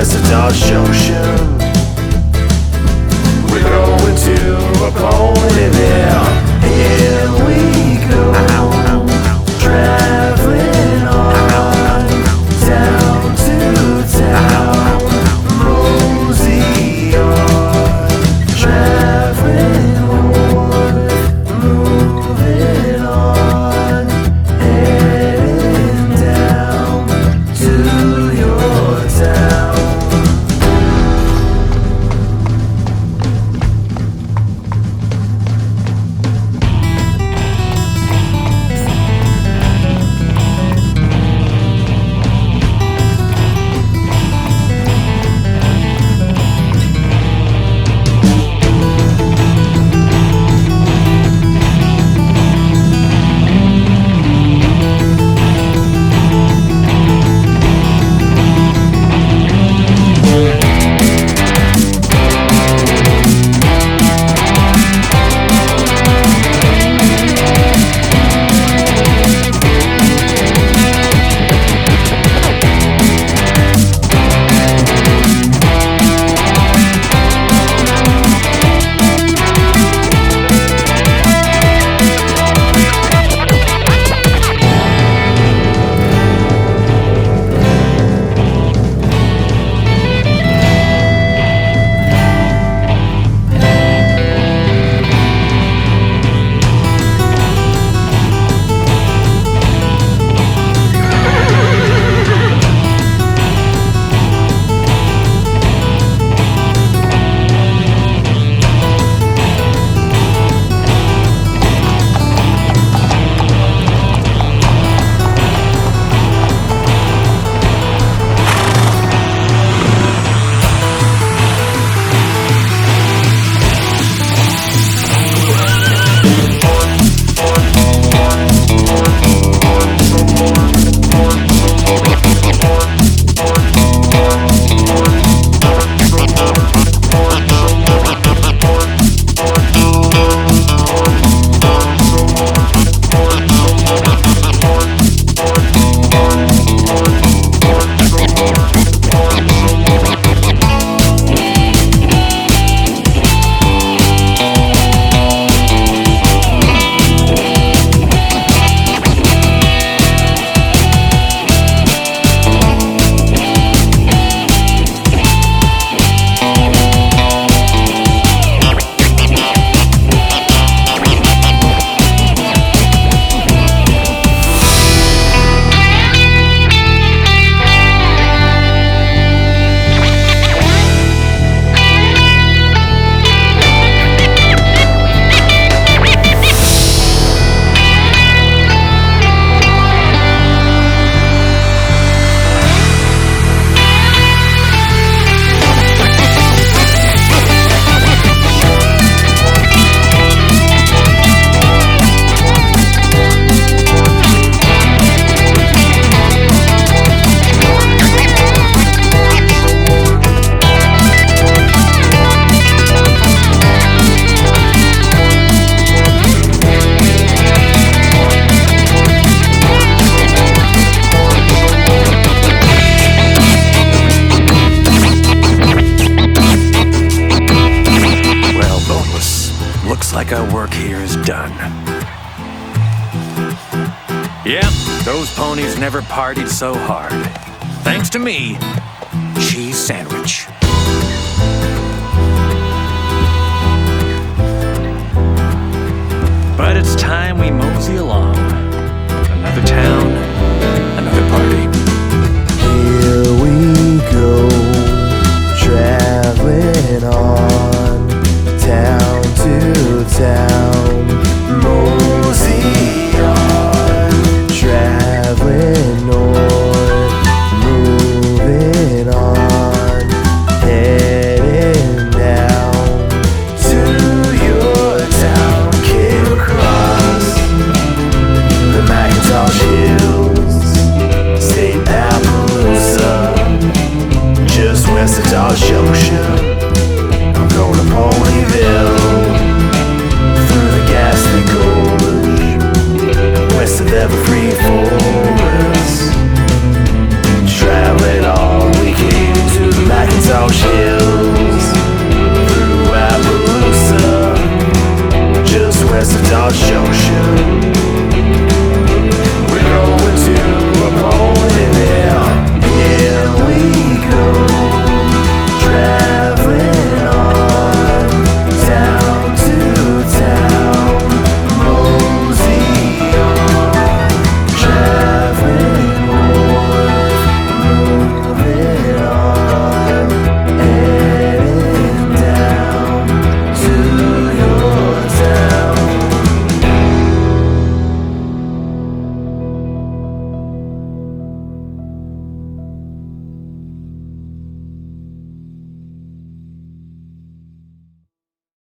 west of Dodge Junction. We're going to a Ponyville. Here we go, traveling on town to town. Mosey on, traveling north, moving on, heading down to your town. Like our work here is done. Yep, those ponies never partied so hard. Thanks to me, cheese sandwich. But it's time we mosey along. Another town, another party. Here we go, traveling on town to town. Mosey on, traveling north, moving on, heading down to your town. Came across the Macintosh Hills, State Appaloosa, just west of Dodge Junction.